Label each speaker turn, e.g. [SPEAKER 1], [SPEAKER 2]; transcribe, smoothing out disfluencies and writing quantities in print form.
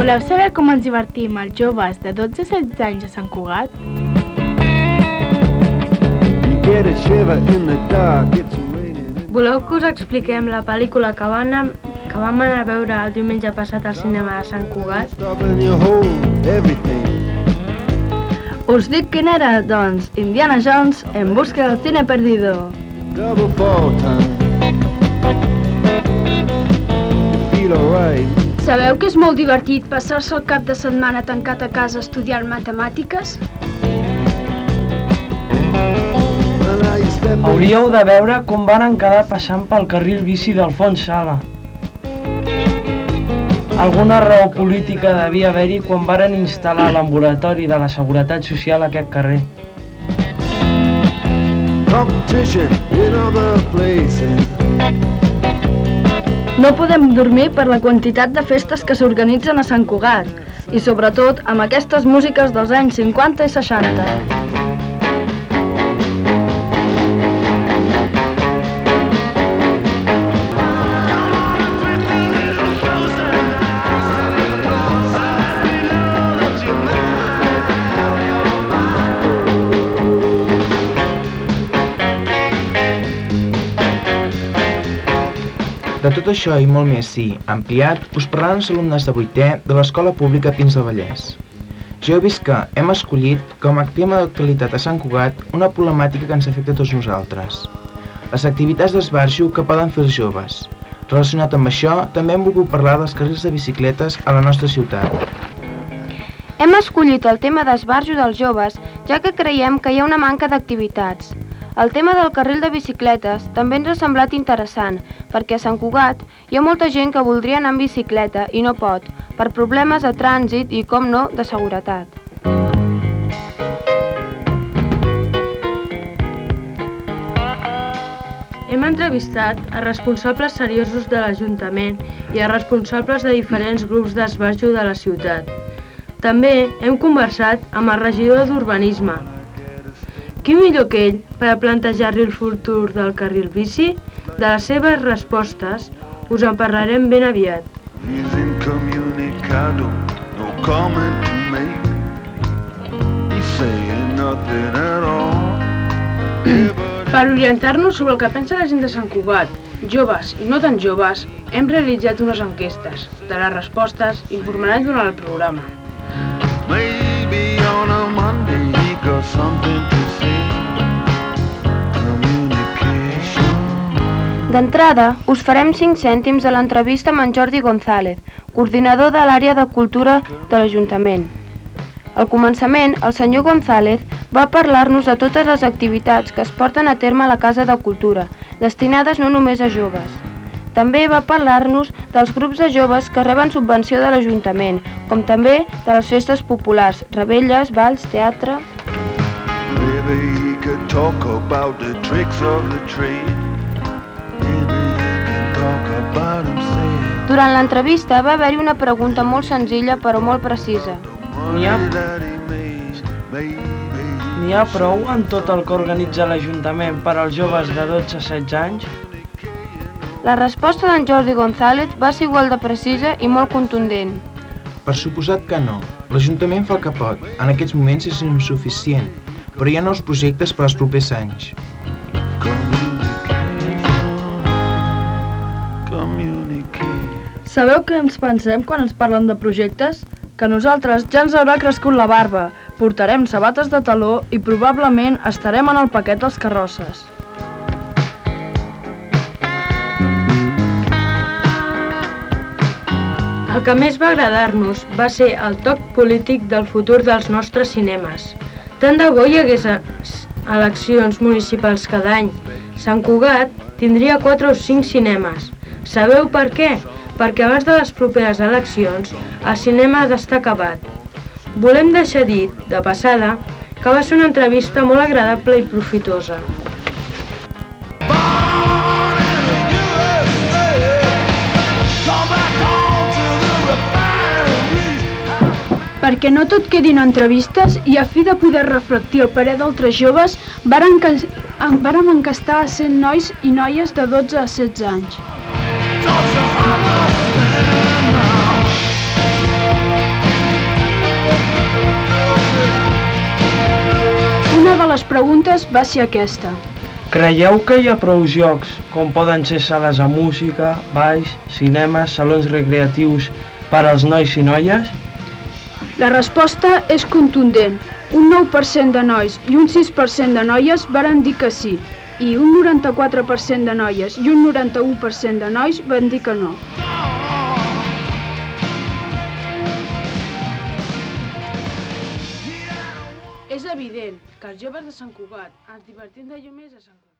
[SPEAKER 1] Voleu saber com ens divertim els joves de 12 a 16 anys a Sant Cugat? Voleu que us expliquem la pel·lícula que vam anar a veure el diumenge passat al cinema de Sant Cugat? Us dic quin era, doncs, Indiana Jones en busca del cine perdido.
[SPEAKER 2] Sabeu que és molt divertit passar-se el cap de setmana tancat a casa estudiant matemàtiques?
[SPEAKER 3] Hauríeu de veure com varen quedar passant pel carril bici d'Alfons Sala. Alguna raó política devia haver-hi quan varen instal·lar l'ambulatori de la Seguretat Social a aquest carrer.
[SPEAKER 1] No podem dormir per la quantitat de festes que s'organitzen a Sant Cugat, i sobretot amb aquestes músiques dels anys 50 i 60.
[SPEAKER 4] De tot això i molt més, sí, ampliat, us parlaran els alumnes de 8è de l'Escola Pública Pins del Vallès. Ja heu vist que hem escollit com a tema d'actualitat a Sant Cugat una problemàtica que ens afecta a tots nosaltres. Les activitats d'esbarjo que poden fer els joves. Relacionat amb això, també hem volgut parlar dels carrils de bicicletes a la nostra ciutat.
[SPEAKER 5] Hem escollit el tema d'esbarjo dels joves, ja que creiem que hi ha una manca d'activitats. El tema del carril de bicicletes també ens ha semblat interessant, perquè a Sant Cugat hi ha molta gent que voldria anar en bicicleta i no pot, per problemes de trànsit i, com no, de seguretat.
[SPEAKER 1] Hem entrevistat a responsables seriosos de l'Ajuntament i a responsables de diferents grups d'esbarjo de la ciutat. També hem conversat amb el regidor d'Urbanisme. Qui millor que ell per a plantejar-li el futur del carril bici? De les seves respostes us en parlarem ben aviat. Per orientar-nos sobre el que pensa la gent de Sant Cugat, joves i no tan joves, hem realitzat unes enquestes. De les respostes informaran durant el programa.
[SPEAKER 5] D'entrada, us farem 5 cèntims a l'entrevista amb en Jordi González, coordinador de l'àrea de cultura de l'Ajuntament. Al començament, el senyor González va parlar-nos de totes les activitats que es porten a terme a la Casa de Cultura, destinades no només a joves. També va parlar-nos dels grups de joves que reben subvenció de l'Ajuntament, com també de les festes populars, revetlles, balls, teatre... Durant l'entrevista va haver-hi una pregunta molt senzilla però molt precisa.
[SPEAKER 3] N'hi ha prou en tot el que organitza l'Ajuntament per als joves de 12 a 16 anys?
[SPEAKER 5] La resposta d'en Jordi González va ser igual de precisa i molt contundent.
[SPEAKER 4] Per suposat que no. L'Ajuntament fa el que pot. En aquests moments és insuficient, però hi ha nous projectes per als propers anys.
[SPEAKER 1] Sabeu què ens pensem quan ens parlen de projectes? Que nosaltres ja ens haurà crescut la barba, portarem sabates de taló i probablement estarem en el paquet dels carrosses. El que més va agradar-nos va ser el toc polític del futur dels nostres cinemes. Tant de bo hi hagués eleccions municipals cada any. Sant Cugat tindria 4 o 5 cinemes. Sabeu per què? Perquè abans de les properes eleccions el cinema ha d'estar acabat. Volem deixar dit, de passada, que va ser una entrevista molt agradable i profitosa.
[SPEAKER 2] Perquè no tot quedin entrevistes i a fi de poder reflectir el parer d'altres joves, vàrem encastar a 100 nois i noies de 12 a 16 anys. una de les preguntes va ser aquesta.
[SPEAKER 3] Creieu que hi ha prou jocs, com poden ser sales de música, balls, cinemes, salons recreatius per als nois i noies?
[SPEAKER 2] La resposta és contundent. Un 9% de nois i un 6% de noies varen dir que sí, i un 94% de noies i un 91% de nois van dir que no. És evident que els joves de Sant Cugat ens divertim d'allò més a Sant Cugat.